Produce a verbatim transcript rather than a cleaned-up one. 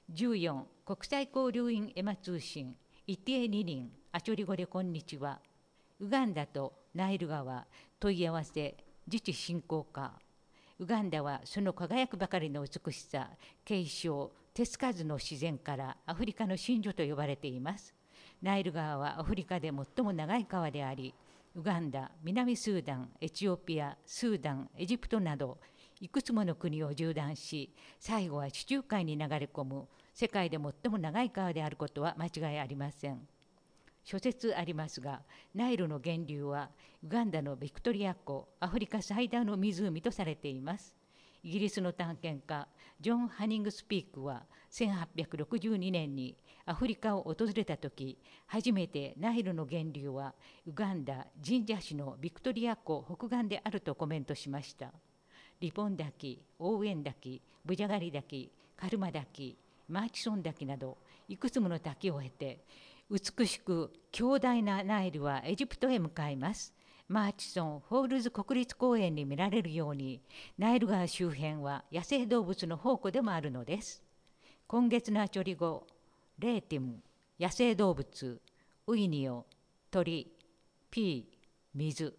じゅうよん国際交流員エマ通信イティエニリンアチョリ語でこんにちは。ウガンダとナイル川問い合わせ自治振興課。ウガンダはその輝くばかりの美しさ、継承、手つかずの自然からアフリカの真珠と呼ばれています。ナイル川はアフリカで最も長い川であり、ウガンダ、南スーダン、エチオピア、スーダン、エジプトなどいくつもの国を縦断し、最後は地中海に流れ込む世界で最も長い川であることは間違いありません。諸説ありますが、ナイルの源流はウガンダのビクトリア湖、アフリカ最大の湖とされています。イギリスの探検家ジョン・ハニングスピークはせんはっぴゃくろくじゅうにねんにアフリカを訪れた時、初めてナイルの源流はウガンダ・ジンジャ市のビクトリア湖北岸であるとコメントしました。リポン滝、オーエン滝、ブジャガリ滝、カルマ滝、マーチソン滝などいくつもの滝を経て、美しく強大なナイルはエジプトへ向かいます。マーチソン・フォールズ国立公園に見られるように、ナイル川周辺は野生動物の宝庫でもあるのです。今月のアチョリ語、レーティム、野生動物、ウイニオ、鳥、ピー、水。